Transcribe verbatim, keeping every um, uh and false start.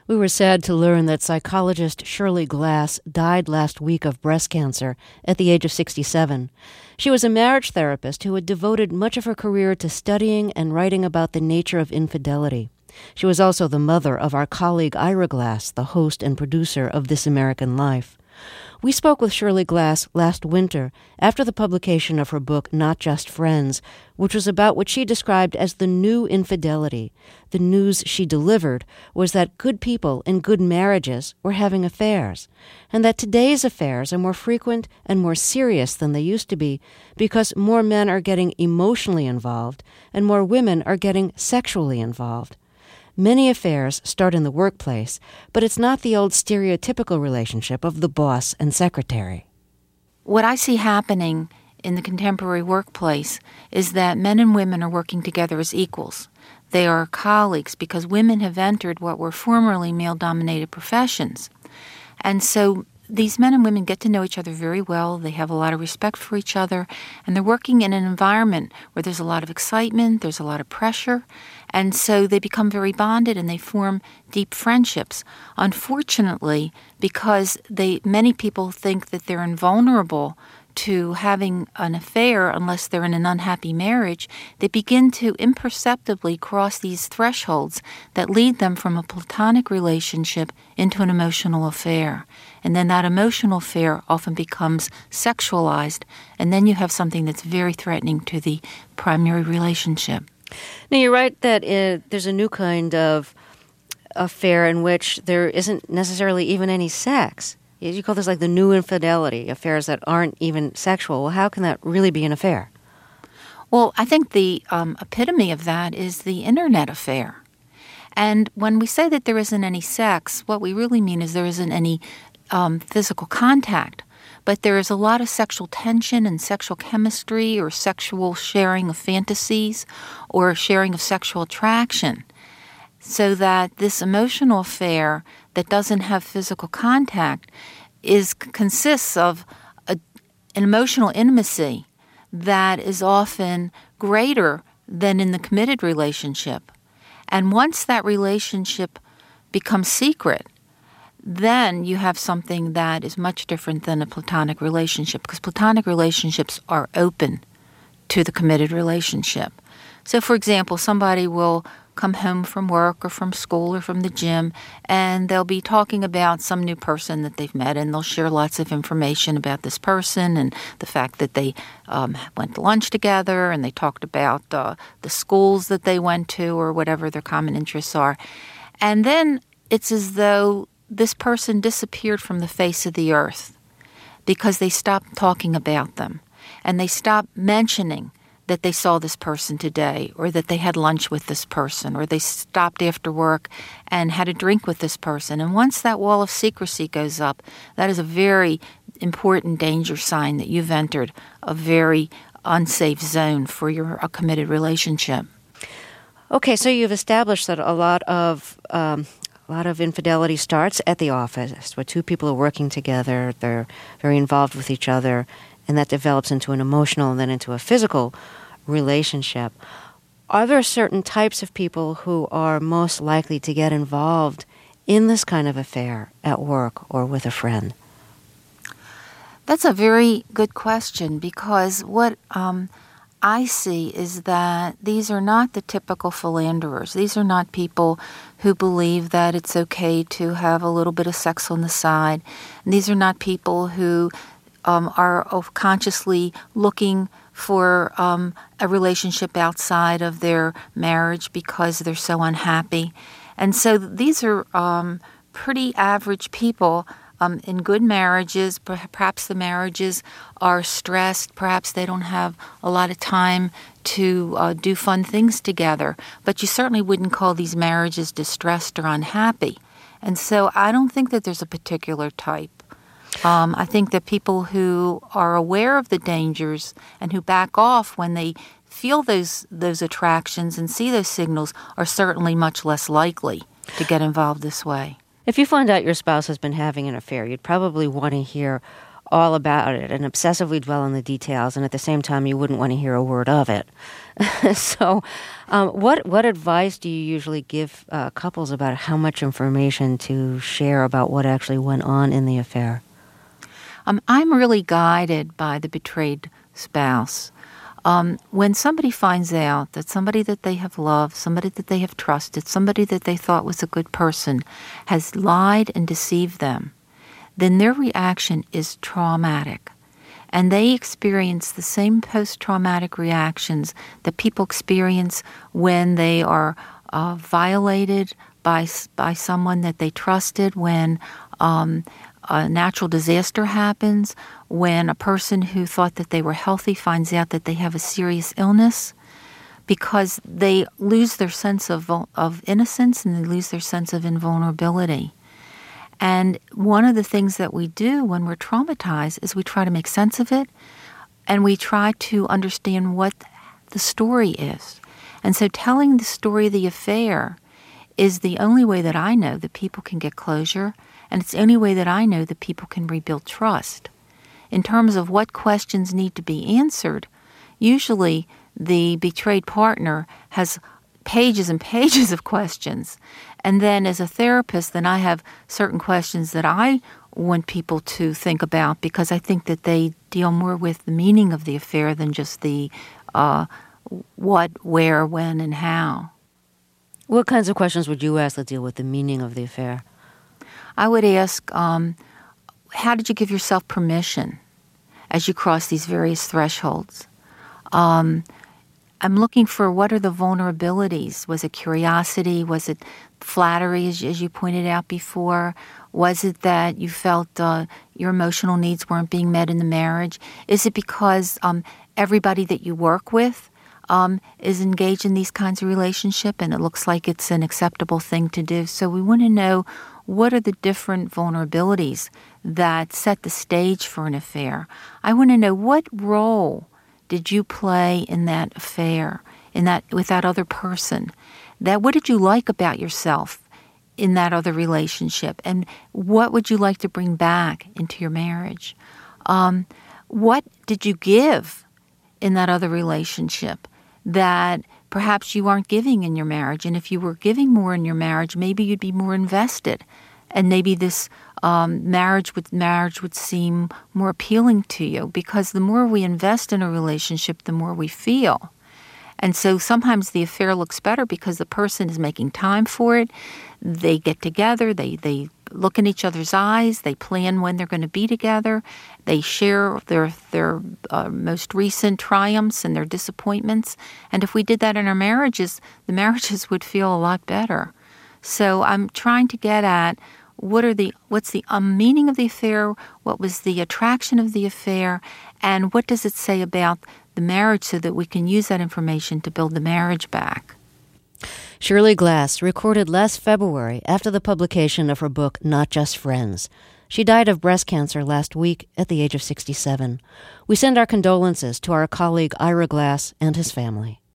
We were sad to learn that psychologist Shirley Glass died last week of breast cancer at the age of sixty-seven. She was a marriage therapist who had devoted much of her career to studying and writing about the nature of infidelity. She was also the mother of our colleague Ira Glass, the host and producer of This American Life. We spoke with Shirley Glass last winter after the publication of her book, Not Just Friends, which was about what she described as the new infidelity. The news she delivered was that good people in good marriages were having affairs, and that today's affairs are more frequent and more serious than they used to be because more men are getting emotionally involved and more women are getting sexually involved. Many affairs start in the workplace, but it's not the old stereotypical relationship of the boss and secretary. What I see happening in the contemporary workplace is that men and women are working together as equals. They are colleagues because women have entered what were formerly male-dominated professions. And so these men and women get to know each other very well. They have a lot of respect for each other, and they're working in an environment where there's a lot of excitement, there's a lot of pressure, and so they become very bonded and they form deep friendships. Unfortunately, because they many people think that they're invulnerable to having an affair unless they're in an unhappy marriage, they begin to imperceptibly cross these thresholds that lead them from a platonic relationship into an emotional affair. And then that emotional affair often becomes sexualized, and then you have something that's very threatening to the primary relationship. Now, you're right that uh, there's a new kind of affair in which there isn't necessarily even any sex. You call this like the new infidelity, affairs that aren't even sexual. Well, how can that really be an affair? Well, I think the um, epitome of that is the internet affair. And when we say that there isn't any sex, what we really mean is there isn't any um, physical contact. But there is a lot of sexual tension and sexual chemistry or sexual sharing of fantasies or sharing of sexual attraction. So that this emotional affair that doesn't have physical contact is consists of a, an emotional intimacy that is often greater than in the committed relationship. And once that relationship becomes secret, then you have something that is much different than a platonic relationship, because platonic relationships are open to the committed relationship. So, for example, somebody will come home from work or from school or from the gym, and they'll be talking about some new person that they've met, and they'll share lots of information about this person and the fact that they um, went to lunch together, and they talked about uh, the schools that they went to or whatever their common interests are. And then it's as though this person disappeared from the face of the earth because they stopped talking about them, and they stopped mentioning that they saw this person today, or that they had lunch with this person, or they stopped after work and had a drink with this person. And once that wall of secrecy goes up, that is a very important danger sign that you've entered a very unsafe zone for your a committed relationship. Okay, so you've established that a lot of um, a lot of infidelity starts at the office, where two people are working together, they're very involved with each other, and that develops into an emotional and then into a physical relationship. Are there certain types of people who are most likely to get involved in this kind of affair at work or with a friend? That's a very good question, because what um, I see is that these are not the typical philanderers. These are not people who believe that it's okay to have a little bit of sex on the side. And these are not people who um, are consciously looking for um, a relationship outside of their marriage because they're so unhappy. And so these are um, pretty average people um, in good marriages. Perhaps the marriages are stressed. Perhaps they don't have a lot of time to uh, do fun things together. But you certainly wouldn't call these marriages distressed or unhappy. And so I don't think that there's a particular type. Um, I think that people who are aware of the dangers and who back off when they feel those those attractions and see those signals are certainly much less likely to get involved this way. If you find out your spouse has been having an affair, you'd probably want to hear all about it and obsessively dwell on the details, and at the same time, you wouldn't want to hear a word of it. so, um, what what advice do you usually give uh, couples about how much information to share about what actually went on in the affair? Um, I'm really guided by the betrayed spouse. Um, when somebody finds out that somebody that they have loved, somebody that they have trusted, somebody that they thought was a good person has lied and deceived them, then their reaction is traumatic. And they experience the same post-traumatic reactions that people experience when they are uh, violated by by someone that they trusted, when um, a natural disaster happens, when a person who thought that they were healthy finds out that they have a serious illness, because they lose their sense of of innocence and they lose their sense of invulnerability. And one of the things that we do when we're traumatized is we try to make sense of it, and we try to understand what the story is. And so telling the story of the affair is the only way that I know that people can get closure, and it's the only way that I know that people can rebuild trust. In terms of what questions need to be answered, usually the betrayed partner has pages and pages of questions. And then as a therapist, then I have certain questions that I want people to think about, because I think that they deal more with the meaning of the affair than just the uh, what, where, when, and how. What kinds of questions would you ask that deal with the meaning of the affair? I would ask, um, how did you give yourself permission as you cross these various thresholds? Um, I'm looking for, what are the vulnerabilities? Was it curiosity? Was it flattery, as, as you pointed out before? Was it that you felt uh, your emotional needs weren't being met in the marriage? Is it because um, everybody that you work with um, is engaged in these kinds of relationship and it looks like it's an acceptable thing to do? So we want to know, what are the different vulnerabilities that set the stage for an affair? I want to know, what role did you play in that affair, in that with that other person? That what did you like about yourself in that other relationship, and what would you like to bring back into your marriage? Um, what did you give in that other relationship that perhaps you aren't giving in your marriage? And if you were giving more in your marriage, maybe you'd be more invested, and maybe this um, marriage would marriage would seem more appealing to you, because the more we invest in a relationship, the more we feel. And so sometimes the affair looks better because the person is making time for it. They get together, they they look in each other's eyes, they plan when they're going to be together, they share their their uh, most recent triumphs and their disappointments. And if we did that in our marriages, the marriages would feel a lot better. So I'm trying to get at, what are the what's the um, meaning of the affair, what was the attraction of the affair, and what does it say about the marriage, so that we can use that information to build the marriage back. Shirley Glass recorded last February after the publication of her book, Not Just Friends. She died of breast cancer last week at the age of sixty-seven. We send our condolences to our colleague Ira Glass and his family.